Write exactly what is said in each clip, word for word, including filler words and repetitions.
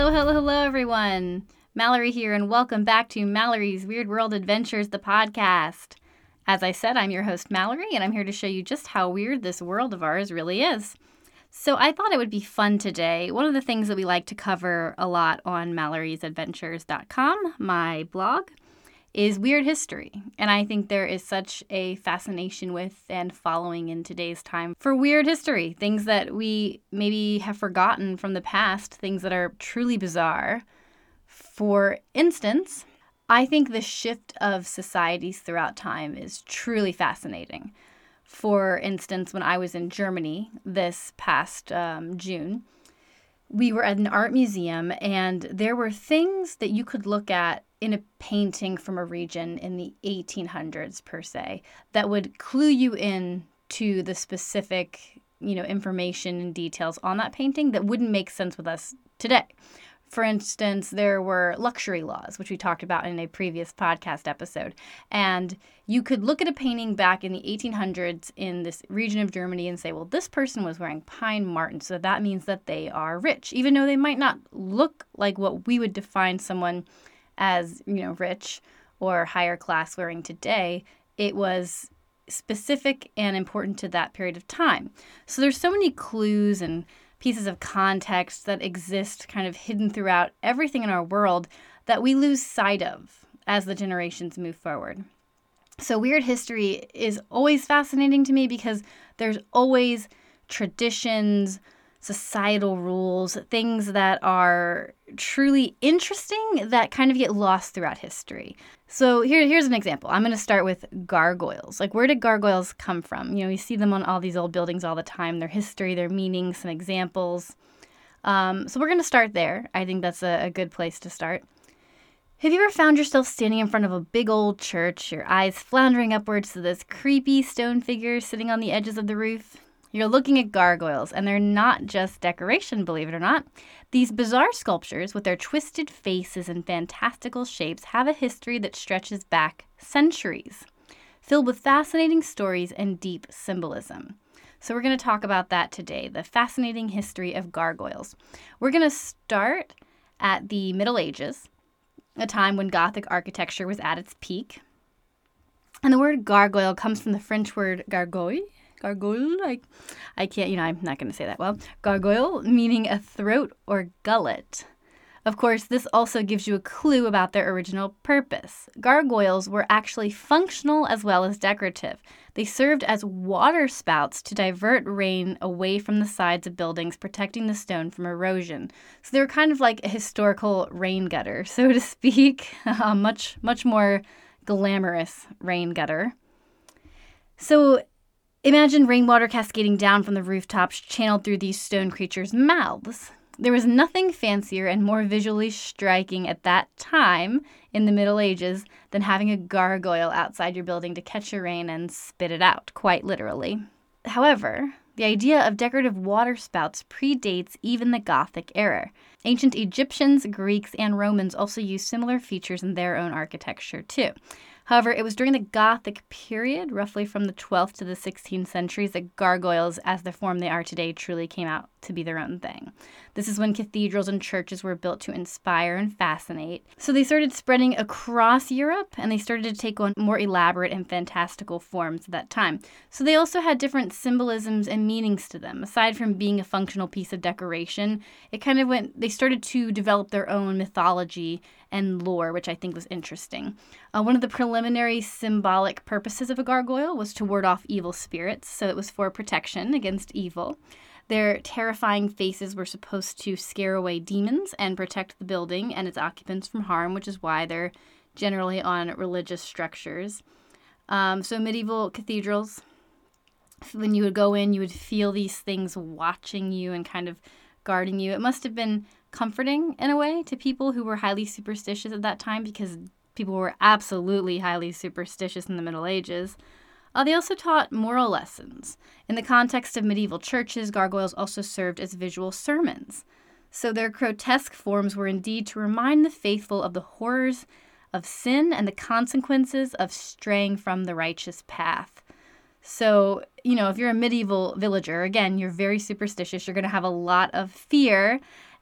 Hello, hello, hello, everyone. Mallory here, and welcome back to Mallory's Weird World Adventures, the podcast. As I said, I'm your host, Mallory, and I'm here to show you just how weird this world of ours really is. So I thought it would be fun today. One of the things that we like to cover a lot on mallory's adventures dot com, my blog, is weird history. And I think there is such a fascination with and following in today's time for weird history, things that we maybe have forgotten from the past, things that are truly bizarre. For instance, I think the shift of societies throughout time is truly fascinating. For instance, when I was in Germany this past um, June, we were at an art museum, and there were things that you could look at in a painting from a region in the eighteen hundreds, per se, that would clue you in to the specific, you know, information and details on that painting that wouldn't make sense with us today. For instance, there were luxury laws, which we talked about in a previous podcast episode. And you could look at a painting back in the eighteen hundreds in this region of Germany and say, well, this person was wearing pine marten, so that means that they are rich, even though they might not look like what we would define someone as, you know, rich or higher class wearing today. It was specific and important to that period of time. So there's so many clues and pieces of context that exist kind of hidden throughout everything in our world that we lose sight of as the generations move forward. So weird history is always fascinating to me because there's always traditions, societal rules, things that are truly interesting that kind of get lost throughout history. So here, here's an example. I'm going to start with gargoyles. Like, where did gargoyles come from? You know, you see them on all these old buildings all the time, their history, their meaning, some examples. Um, so we're going to start there. I think that's a, a good place to start. Have you ever found yourself standing in front of a big old church, your eyes floundering upwards to this creepy stone figure sitting on the edges of the roof? You're looking at gargoyles, and they're not just decoration, believe it or not. These bizarre sculptures with their twisted faces and fantastical shapes have a history that stretches back centuries, filled with fascinating stories and deep symbolism. So we're going to talk about that today, the fascinating history of gargoyles. We're going to start at the Middle Ages, a time when Gothic architecture was at its peak. And the word gargoyle comes from the French word gargoyle. Gargoyle, I, I can't, you know, I'm not going to say that well. Gargoyle, meaning a throat or gullet. Of course, this also gives you a clue about their original purpose. Gargoyles were actually functional as well as decorative. They served as water spouts to divert rain away from the sides of buildings, protecting the stone from erosion. So they were kind of like a historical rain gutter, so to speak, a much, much more glamorous rain gutter. So imagine rainwater cascading down from the rooftops, channeled through these stone creatures' mouths. There was nothing fancier and more visually striking at that time in the Middle Ages than having a gargoyle outside your building to catch your rain and spit it out, quite literally. However, the idea of decorative water spouts predates even the Gothic era. Ancient Egyptians, Greeks, and Romans also used similar features in their own architecture too. However, it was during the Gothic period, roughly from the twelfth to the sixteenth centuries, that gargoyles, as the form they are today, truly came out to be their own thing. This is when cathedrals and churches were built to inspire and fascinate. So they started spreading across Europe, and they started to take on more elaborate and fantastical forms at that time. So they also had different symbolisms and meanings to them. Aside from being a functional piece of decoration, it kind of went, they started to develop their own mythology and lore, which I think was interesting. Uh, one of the preliminary symbolic purposes of a gargoyle was to ward off evil spirits, so it was for protection against evil. Their terrifying faces were supposed to scare away demons and protect the building and its occupants from harm, which is why they're generally on religious structures. Um, so medieval cathedrals, when you would go in, you would feel these things watching you and kind of guarding you. It must have been comforting in a way to people who were highly superstitious at that time, because people were absolutely highly superstitious in the Middle Ages. Uh, they also taught moral lessons. In the context of medieval churches, gargoyles also served as visual sermons. So their grotesque forms were indeed to remind the faithful of the horrors of sin and the consequences of straying from the righteous path. So, you know, if you're a medieval villager, again, you're very superstitious. You're going to have a lot of fear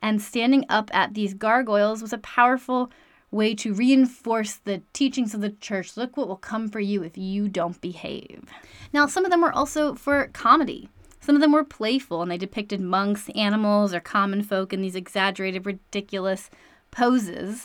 And standing up at these gargoyles was a powerful way to reinforce the teachings of the church. Look what will come for you if you don't behave. Now, some of them were also for comedy. Some of them were playful, and they depicted monks, animals, or common folk in these exaggerated, ridiculous poses.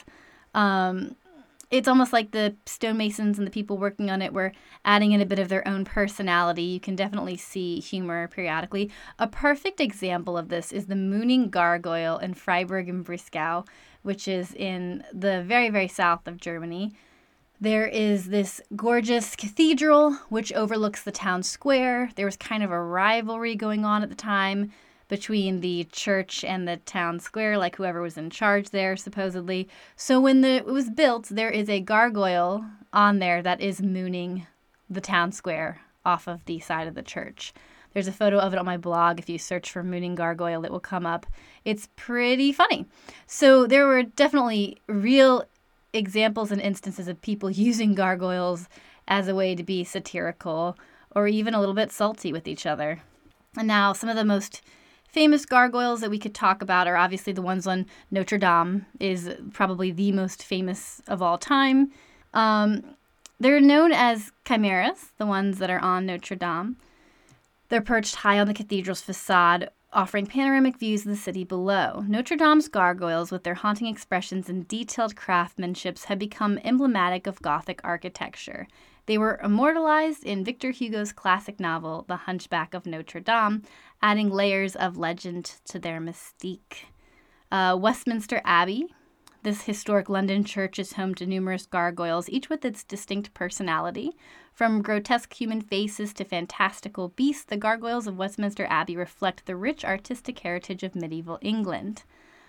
Um, it's almost like the stonemasons and the people working on it were adding in a bit of their own personality. You can definitely see humor periodically. A perfect example of this is the Mooning Gargoyle in Freiburg im Breisgau, which is in the very, very south of Germany. There is this gorgeous cathedral which overlooks the town square. There was kind of a rivalry going on at the time between the church and the town square, like whoever was in charge there, supposedly. So when the, it was built, there is a gargoyle on there that is mooning the town square off of the side of the church. There's a photo of it on my blog. If you search for Mooning Gargoyle, it will come up. It's pretty funny. So there were definitely real examples and instances of people using gargoyles as a way to be satirical or even a little bit salty with each other. And now some of the most famous gargoyles that we could talk about are obviously the ones on Notre Dame, is probably the most famous of all time. Um, they're known as chimeras, the ones that are on Notre Dame. They're perched high on the cathedral's facade, offering panoramic views of the city below. Notre Dame's gargoyles, with their haunting expressions and detailed craftsmanship, have become emblematic of Gothic architecture. They were immortalized in Victor Hugo's classic novel, The Hunchback of Notre Dame, adding layers of legend to their mystique. Uh, Westminster Abbey. This historic London church is home to numerous gargoyles, each with its distinct personality. From grotesque human faces to fantastical beasts, the gargoyles of Westminster Abbey reflect the rich artistic heritage of medieval England.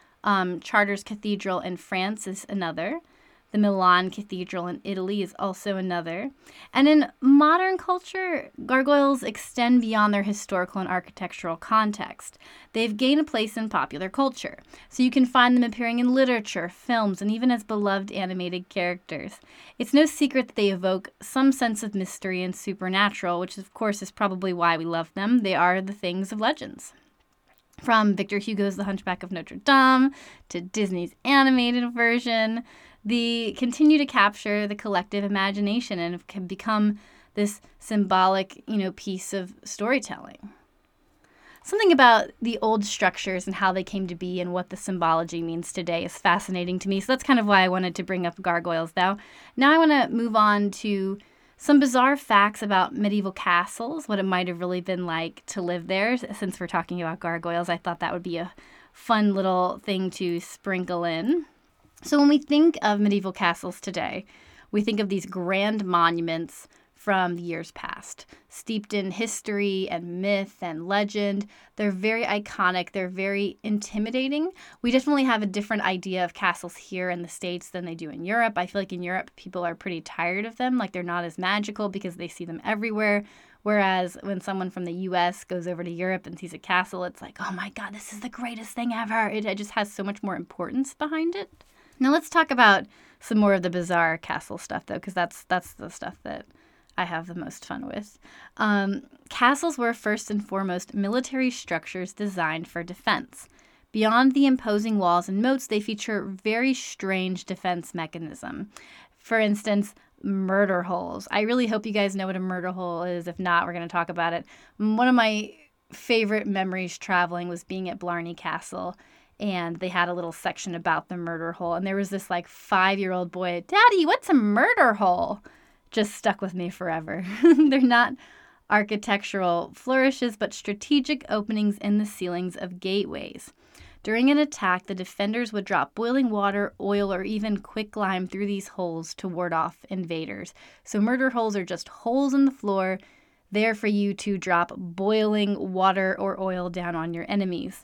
Um, Chartres Cathedral in France is another. The Milan Cathedral in Italy is also another. And in modern culture, gargoyles extend beyond their historical and architectural context. They've gained a place in popular culture, so you can find them appearing in literature, films, and even as beloved animated characters. It's no secret that they evoke some sense of mystery and supernatural, which of course is probably why we love them. They are the things of legends. From Victor Hugo's The Hunchback of Notre Dame to Disney's animated version, they continue to capture the collective imagination and have become this symbolic, you know, piece of storytelling. Something about the old structures and how they came to be and what the symbology means today is fascinating to me. So that's kind of why I wanted to bring up gargoyles now. Now I want to move on to some bizarre facts about medieval castles, what it might have really been like to live there. Since we're talking about gargoyles, I thought that would be a fun little thing to sprinkle in. So when we think of medieval castles today, we think of these grand monuments from the years past, steeped in history and myth and legend. They're very iconic. They're very intimidating. We definitely have a different idea of castles here in the States than they do in Europe. I feel like in Europe, people are pretty tired of them. Like they're not as magical because they see them everywhere. Whereas when someone from the U S goes over to Europe and sees a castle, it's like, oh my God, this is the greatest thing ever. It, it just has so much more importance behind it. Now let's talk about some more of the bizarre castle stuff, though, because that's that's the stuff that I have the most fun with. Um, castles were first and foremost military structures designed for defense. Beyond the imposing walls and moats, they feature very strange defense mechanism. For instance, murder holes. I really hope you guys know what a murder hole is. If not, we're going to talk about it. One of my favorite memories traveling was being at Blarney Castle. And they had a little section about the murder hole. And there was this like five-year-old boy, Daddy, what's a murder hole? Just stuck with me forever. They're not architectural flourishes, but strategic openings in the ceilings of gateways. During an attack, the defenders would drop boiling water, oil, or even quicklime through these holes to ward off invaders. So murder holes are just holes in the floor, there for you to drop boiling water or oil down on your enemies.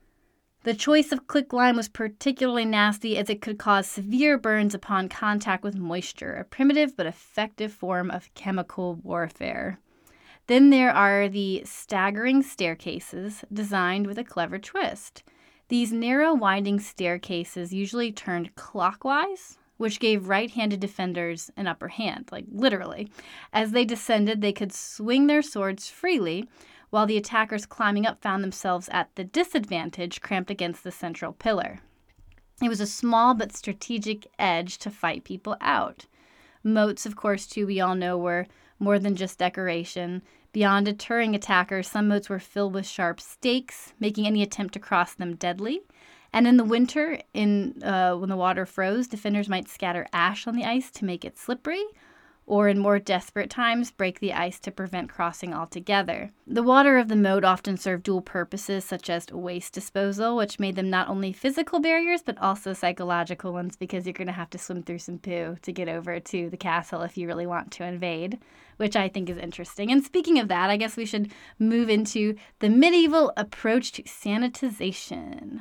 The choice of quicklime was particularly nasty as it could cause severe burns upon contact with moisture, a primitive but effective form of chemical warfare. Then there are the staggering staircases designed with a clever twist. These narrow, winding staircases usually turned clockwise, which gave right-handed defenders an upper hand, like literally. As they descended, they could swing their swords freely, while the attackers climbing up found themselves at the disadvantage, cramped against the central pillar. It was a small but strategic edge to fight people out. Moats, of course, too, we all know, were more than just decoration. Beyond deterring attackers, some moats were filled with sharp stakes, making any attempt to cross them deadly. And in the winter, in uh, when the water froze, defenders might scatter ash on the ice to make it slippery, or in more desperate times, break the ice to prevent crossing altogether. The water of the moat often served dual purposes, such as waste disposal, which made them not only physical barriers, but also psychological ones, because you're going to have to swim through some poo to get over to the castle if you really want to invade, which I think is interesting. And speaking of that, I guess we should move into the medieval approach to sanitization.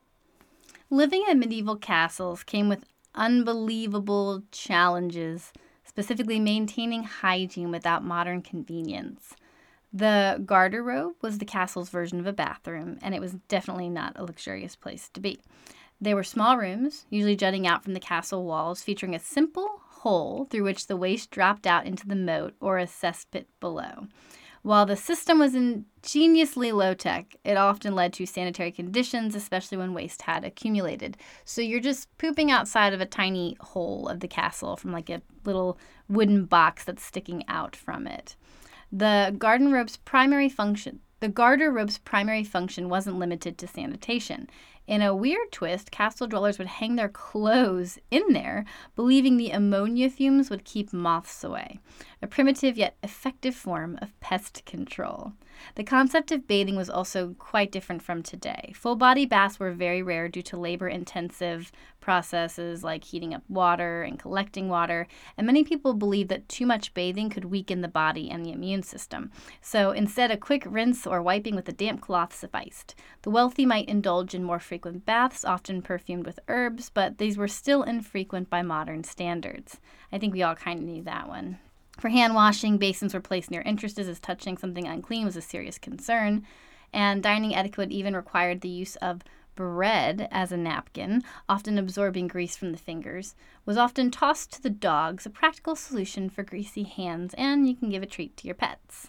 Living in medieval castles came with unbelievable challenges, specifically maintaining hygiene without modern convenience. The garderobe was the castle's version of a bathroom, and it was definitely not a luxurious place to be. They were small rooms, usually jutting out from the castle walls, featuring a simple hole through which the waste dropped out into the moat or a cesspit below. While the system was ingeniously low-tech, it often led to sanitary conditions, especially when waste had accumulated. So you're just pooping outside of a tiny hole of the castle from like a little wooden box that's sticking out from it. The garderobe's primary function, the garderobe's primary function wasn't limited to sanitation. In a weird twist, castle dwellers would hang their clothes in there, believing the ammonia fumes would keep moths away, a primitive yet effective form of pest control. The concept of bathing was also quite different from today. Full-body baths were very rare due to labor-intensive processes like heating up water and collecting water, and many people believed that too much bathing could weaken the body and the immune system. So instead, a quick rinse or wiping with a damp cloth sufficed. The wealthy might indulge in more frequent baths, often perfumed with herbs, but these were still infrequent by modern standards. I think we all kind of knew that one. For hand washing, basins were placed near entrances as touching something unclean was a serious concern, and dining etiquette even required the use of bread as a napkin, often absorbing grease from the fingers, was often tossed to the dogs, a practical solution for greasy hands, and you can give a treat to your pets.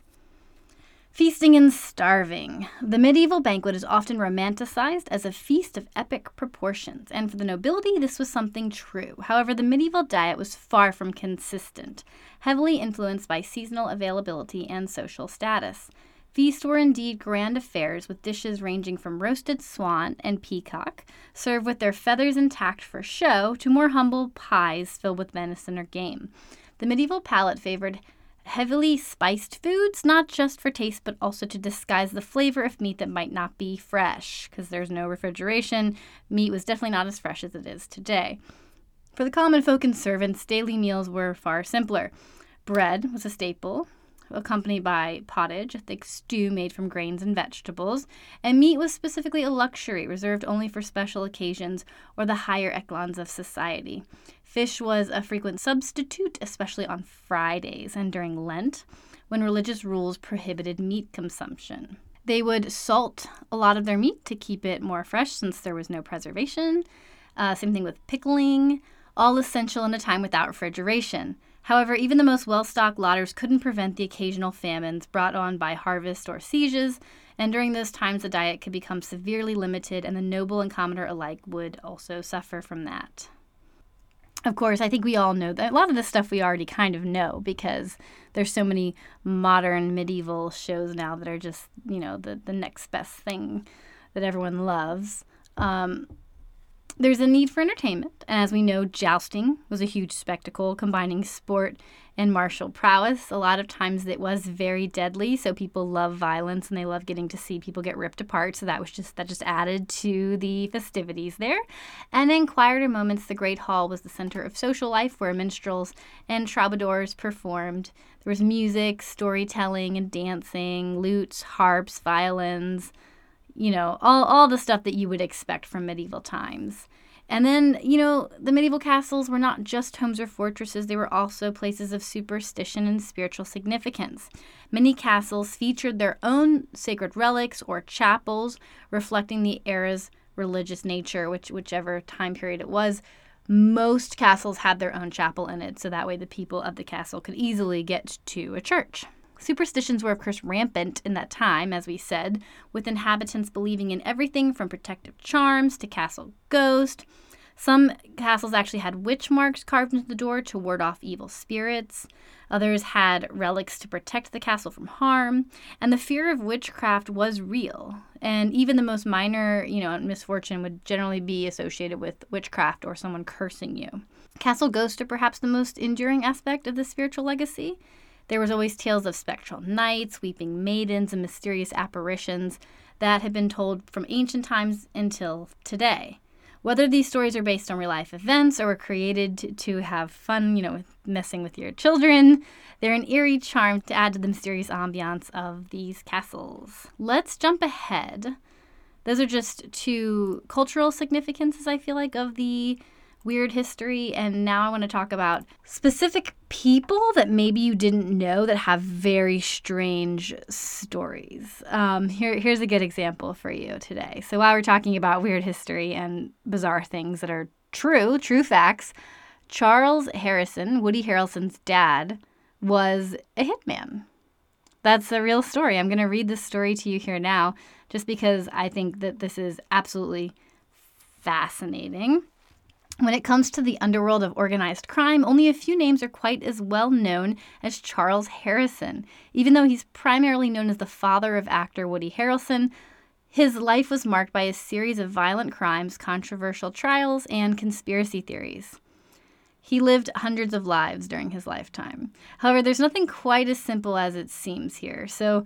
Feasting and starving. The medieval banquet is often romanticized as a feast of epic proportions, and for the nobility, this was something true. However, the medieval diet was far from consistent, heavily influenced by seasonal availability and social status. Feasts were indeed grand affairs, with dishes ranging from roasted swan and peacock, served with their feathers intact for show, to more humble pies filled with venison or game. The medieval palate favored heavily spiced foods, not just for taste, but also to disguise the flavor of meat that might not be fresh, because there's no refrigeration. Meat was definitely not as fresh as it is today. For the common folk and servants, daily meals were far simpler. Bread was a staple, accompanied by pottage, a thick stew made from grains and vegetables, and meat was specifically a luxury reserved only for special occasions or the higher echelons of society. Fish was a frequent substitute, especially on Fridays and during Lent, when religious rules prohibited meat consumption. They would salt a lot of their meat to keep it more fresh since there was no preservation. Uh, same thing with pickling, all essential in a time without refrigeration. However, even the most well-stocked larders couldn't prevent the occasional famines brought on by harvest or sieges, and during those times the diet could become severely limited, and the noble and commoner alike would also suffer from that. Of course, I think we all know that a lot of this stuff we already kind of know because there's so many modern medieval shows now that are just, you know, the, the next best thing that everyone loves. Um, there's a need for entertainment, and as we know, jousting was a huge spectacle combining sport and martial prowess. A lot of times it was very deadly, so people love violence and they love getting to see people get ripped apart, so that was just that just added to the festivities there. And in quieter moments, the Great Hall was the center of social life where minstrels and troubadours performed. There was music, storytelling, and dancing, lutes, harps, violins, you know, all, all the stuff that you would expect from medieval times. And then, you know, the medieval castles were not just homes or fortresses, they were also places of superstition and spiritual significance. Many castles featured their own sacred relics or chapels, reflecting the era's religious nature, which whichever time period it was. Most castles had their own chapel in it, so that way the people of the castle could easily get to a church. Superstitions were, of course, rampant in that time, as we said, with inhabitants believing in everything from protective charms to castle ghost. Some castles actually had witch marks carved into the door to ward off evil spirits. Others had relics to protect the castle from harm. And the fear of witchcraft was real. And even the most minor, you know, misfortune would generally be associated with witchcraft or someone cursing you. Castle ghosts are perhaps the most enduring aspect of the spiritual legacy. There was always tales of spectral knights, weeping maidens, and mysterious apparitions that had been told from ancient times until today. Whether these stories are based on real-life events or were created to, to have fun, you know, with messing with your children, they're an eerie charm to add to the mysterious ambiance of these castles. Let's jump ahead. Those are just two cultural significances, I feel like, of the weird history, and now I want to talk about specific people that maybe you didn't know that have very strange stories. Um, here, here's a good example for you today. So while we're talking about weird history and bizarre things that are true, true facts, Charles Harrison, Woody Harrelson's dad, was a hitman. That's a real story. I'm going to read this story to you here now, just because I think that this is absolutely fascinating. When it comes to the underworld of organized crime, only a few names are quite as well known as Charles Harrison. Even though he's primarily known as the father of actor Woody Harrelson, his life was marked by a series of violent crimes, controversial trials, and conspiracy theories. He lived hundreds of lives during his lifetime. However, there's nothing quite as simple as it seems here. So,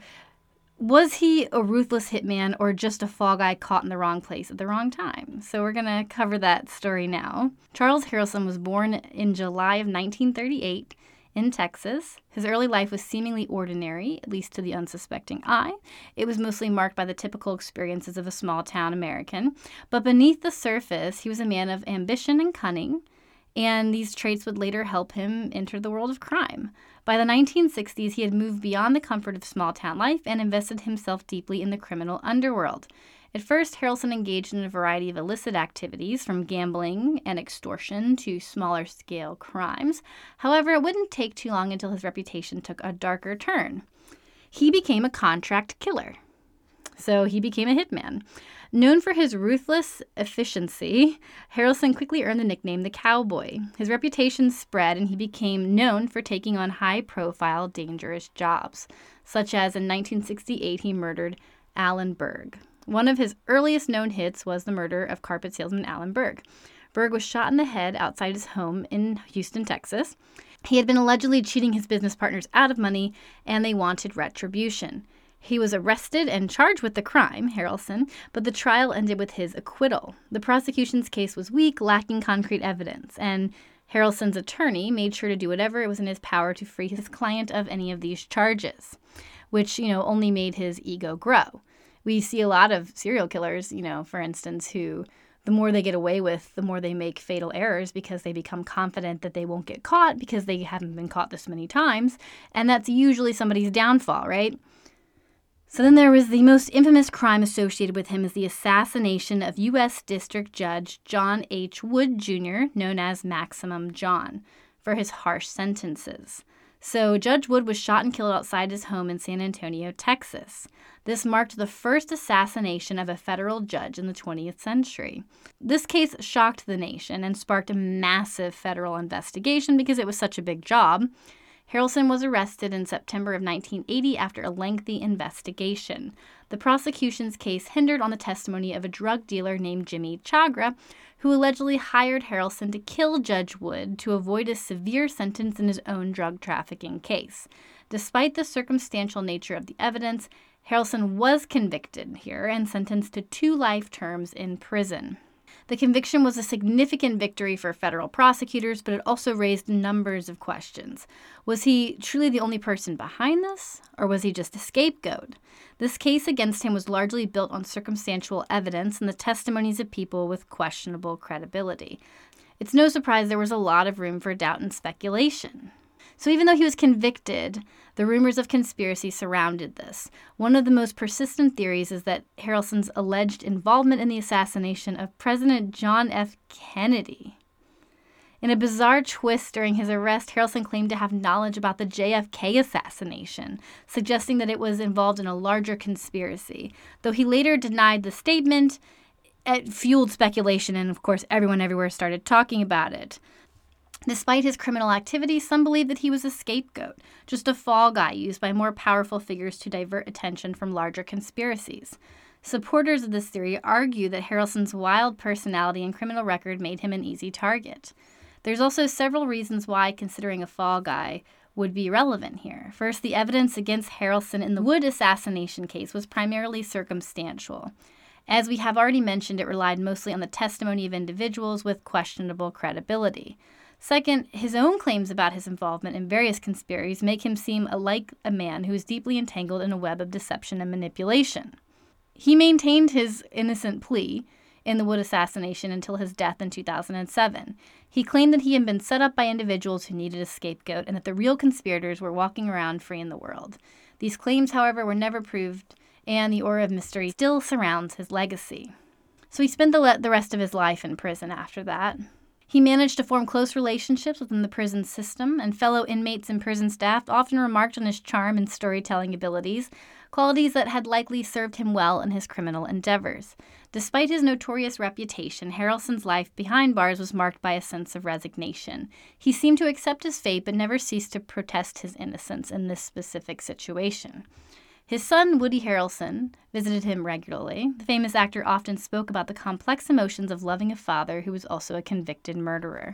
was he a ruthless hitman or just a fall guy caught in the wrong place at the wrong time? So we're going to cover that story now. Charles Harrelson was born in July of nineteen thirty-eight in Texas. His early life was seemingly ordinary, at least to the unsuspecting eye. It was mostly marked by the typical experiences of a small-town American. But beneath the surface, he was a man of ambition and cunning, and these traits would later help him enter the world of crime. By the nineteen sixties, he had moved beyond the comfort of small-town life and invested himself deeply in the criminal underworld. At first, Harrelson engaged in a variety of illicit activities, from gambling and extortion to smaller-scale crimes. However, it wouldn't take too long until his reputation took a darker turn. He became a contract killer. So he became a hitman. Known for his ruthless efficiency, Harrelson quickly earned the nickname the Cowboy. His reputation spread, and he became known for taking on high-profile, dangerous jobs, such as in nineteen sixty-eight he murdered Alan Berg. One of his earliest known hits was the murder of carpet salesman Alan Berg. Berg was shot in the head outside his home in Houston, Texas. He had been allegedly cheating his business partners out of money, and they wanted retribution. He was arrested and charged with the crime, Harrelson, but the trial ended with his acquittal. The prosecution's case was weak, lacking concrete evidence, and Harrelson's attorney made sure to do whatever it was in his power to free his client of any of these charges, which, you know, only made his ego grow. We see a lot of serial killers, you know, for instance, who the more they get away with, the more they make fatal errors because they become confident that they won't get caught because they haven't been caught this many times, and that's usually somebody's downfall, right? So then there was the most infamous crime associated with him is the assassination of U S District Judge John H. Wood, Junior, known as Maximum John, for his harsh sentences. So Judge Wood was shot and killed outside his home in San Antonio, Texas. This marked the first assassination of a federal judge in the twentieth century. This case shocked the nation and sparked a massive federal investigation because it was such a big job. Harrelson was arrested in September of nineteen eighty after a lengthy investigation. The prosecution's case hindered on the testimony of a drug dealer named Jimmy Chagra, who allegedly hired Harrelson to kill Judge Wood to avoid a severe sentence in his own drug trafficking case. Despite the circumstantial nature of the evidence, Harrelson was convicted here and sentenced to two life terms in prison. The conviction was a significant victory for federal prosecutors, but it also raised numbers of questions. Was he truly the only person behind this, or was he just a scapegoat? This case against him was largely built on circumstantial evidence and the testimonies of people with questionable credibility. It's no surprise there was a lot of room for doubt and speculation. So even though he was convicted, the rumors of conspiracy surrounded this. One of the most persistent theories is that Harrelson's alleged involvement in the assassination of President John F. Kennedy. In a bizarre twist during his arrest, Harrelson claimed to have knowledge about the J F K assassination, suggesting that it was involved in a larger conspiracy. Though he later denied the statement, it fueled speculation, and of course everyone everywhere started talking about it. Despite his criminal activity, some believe that he was a scapegoat, just a fall guy used by more powerful figures to divert attention from larger conspiracies. Supporters of this theory argue that Harrelson's wild personality and criminal record made him an easy target. There's also several reasons why considering a fall guy would be relevant here. First, the evidence against Harrelson in the Wood assassination case was primarily circumstantial. As we have already mentioned, it relied mostly on the testimony of individuals with questionable credibility. Second, his own claims about his involvement in various conspiracies make him seem like a man who is deeply entangled in a web of deception and manipulation. He maintained his innocent plea in the Wood assassination until his death in two thousand seven. He claimed that he had been set up by individuals who needed a scapegoat and that the real conspirators were walking around free in the world. These claims, however, were never proved, and the aura of mystery still surrounds his legacy. So he spent the, le- the rest of his life in prison after that. He managed to form close relationships within the prison system, and fellow inmates and prison staff often remarked on his charm and storytelling abilities, qualities that had likely served him well in his criminal endeavors. Despite his notorious reputation, Harrelson's life behind bars was marked by a sense of resignation. He seemed to accept his fate but never ceased to protest his innocence in this specific situation. His son, Woody Harrelson, visited him regularly. The famous actor often spoke about the complex emotions of loving a father who was also a convicted murderer.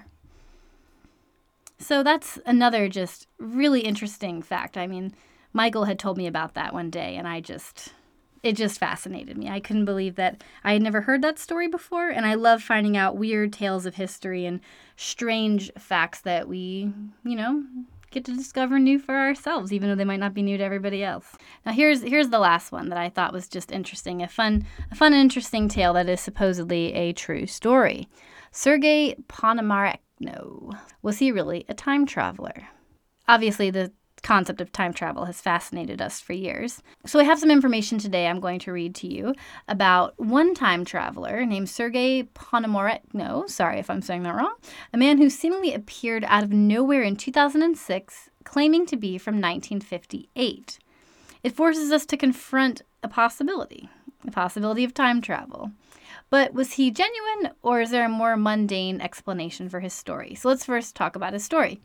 So that's another just really interesting fact. I mean, Michael had told me about that one day, and I just, it just fascinated me. I couldn't believe that I had never heard that story before, and I love finding out weird tales of history and strange facts that we, you know, get to discover new for ourselves, even though they might not be new to everybody else. Now here's here's the last one that I thought was just interesting, a fun, a fun and interesting tale that is supposedly a true story. Sergei Ponomarenko, was he really a time traveler? Obviously, the concept of time travel has fascinated us for years. So I have some information today I'm going to read to you about one time traveler named Sergei Ponomarenko, sorry if I'm saying that wrong, a man who seemingly appeared out of nowhere in two thousand six, claiming to be from nineteen fifty-eight. It forces us to confront a possibility, the possibility of time travel. But was he genuine, or is there a more mundane explanation for his story? So let's first talk about his story.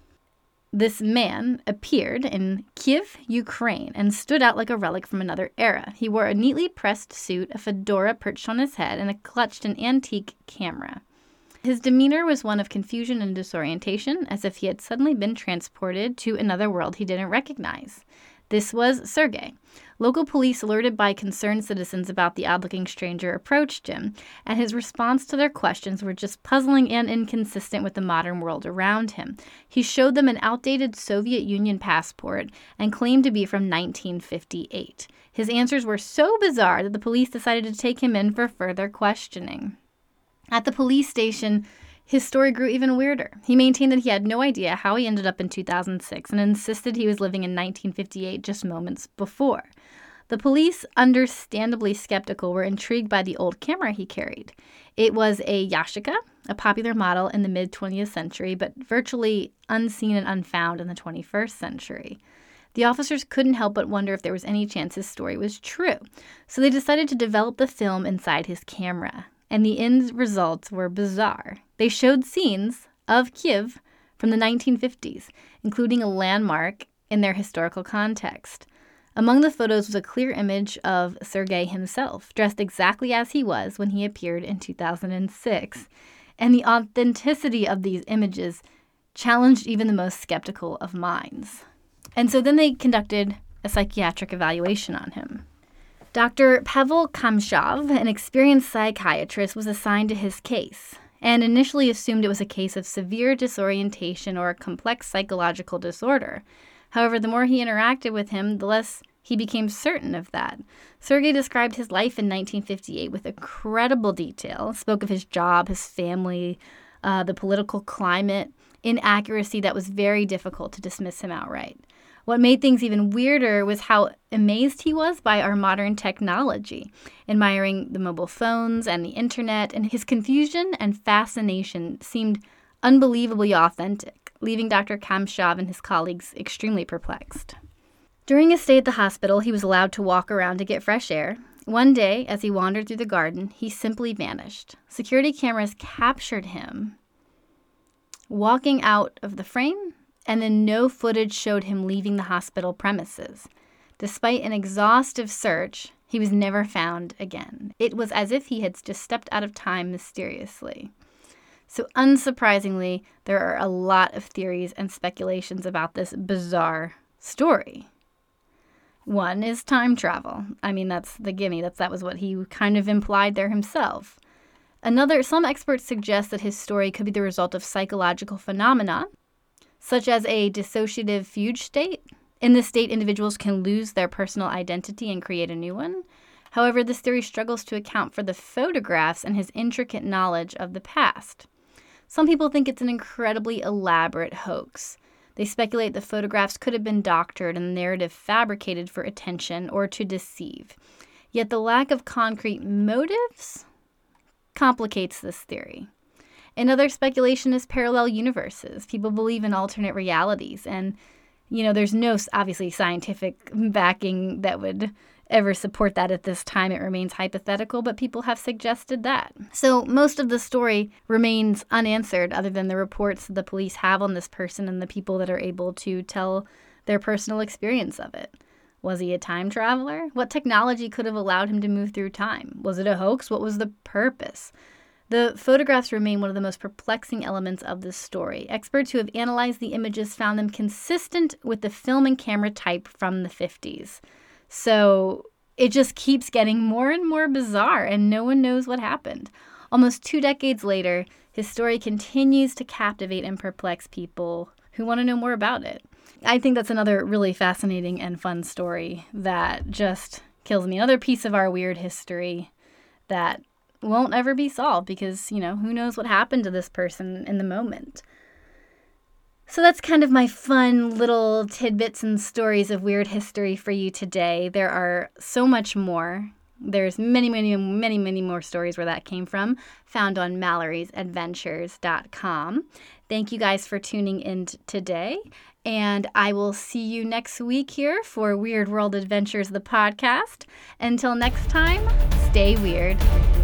This man appeared in Kyiv, Ukraine, and stood out like a relic from another era. He wore a neatly pressed suit, a fedora perched on his head, and clutched an antique camera. His demeanor was one of confusion and disorientation, as if he had suddenly been transported to another world he didn't recognize. This was Sergei. Local police, alerted by concerned citizens about the odd-looking stranger, approached him, and his response to their questions were just puzzling and inconsistent with the modern world around him. He showed them an outdated Soviet Union passport and claimed to be from nineteen fifty-eight. His answers were so bizarre that the police decided to take him in for further questioning. At the police station, his story grew even weirder. He maintained that he had no idea how he ended up in two thousand six and insisted he was living in nineteen fifty-eight just moments before. The police, understandably skeptical, were intrigued by the old camera he carried. It was a Yashica, a popular model in the mid-twentieth century, but virtually unseen and unfound in the twenty-first century. The officers couldn't help but wonder if there was any chance his story was true, so they decided to develop the film inside his camera. And the end results were bizarre. They showed scenes of Kyiv from the nineteen fifties, including a landmark in their historical context. Among the photos was a clear image of Sergei himself, dressed exactly as he was when he appeared in two thousand six. And the authenticity of these images challenged even the most skeptical of minds. And so then they conducted a psychiatric evaluation on him. Doctor Pavel Kamshov, an experienced psychiatrist, was assigned to his case and initially assumed it was a case of severe disorientation or a complex psychological disorder. However, the more he interacted with him, the less he became certain of that. Sergei described his life in nineteen fifty-eight with incredible detail, spoke of his job, his family, uh, the political climate, inaccuracy that was very difficult to dismiss him outright. What made things even weirder was how amazed he was by our modern technology, admiring the mobile phones and the internet, and his confusion and fascination seemed unbelievably authentic, leaving Doctor Kamshov and his colleagues extremely perplexed. During his stay at the hospital, he was allowed to walk around to get fresh air. One day, as he wandered through the garden, he simply vanished. Security cameras captured him walking out of the frame, and then no footage showed him leaving the hospital premises. Despite an exhaustive search, he was never found again. It was as if he had just stepped out of time mysteriously. So unsurprisingly, there are a lot of theories and speculations about this bizarre story. One is time travel. I mean, that's the gimme. That's, that was what he kind of implied there himself. Another, some experts suggest that his story could be the result of psychological phenomena, such as a dissociative fugue state. In this state, individuals can lose their personal identity and create a new one. However, this theory struggles to account for the photographs and his intricate knowledge of the past. Some people think it's an incredibly elaborate hoax. They speculate the photographs could have been doctored and the narrative fabricated for attention or to deceive. Yet the lack of concrete motives complicates this theory. Another speculation is parallel universes. People believe in alternate realities, and, you know, there's no, obviously, scientific backing that would ever support that at this time. It remains hypothetical, but people have suggested that. So most of the story remains unanswered other than the reports the police have on this person and the people that are able to tell their personal experience of it. Was he a time traveler? What technology could have allowed him to move through time? Was it a hoax? What was the purpose? The photographs remain one of the most perplexing elements of this story. Experts who have analyzed the images found them consistent with the film and camera type from the fifties. So it just keeps getting more and more bizarre, and no one knows what happened. Almost two decades later, his story continues to captivate and perplex people who want to know more about it. I think that's another really fascinating and fun story that just kills me. Another piece of our weird history that won't ever be solved because, you know, who knows what happened to this person in the moment. So that's kind of my fun little tidbits and stories of weird history for you today. There are so much more. There's many, many, many, many more stories where that came from, found on mallory's adventures dot com. Thank you guys for tuning in t- today, and I will see you next week here for Weird World Adventures, the podcast. Until next time, stay weird.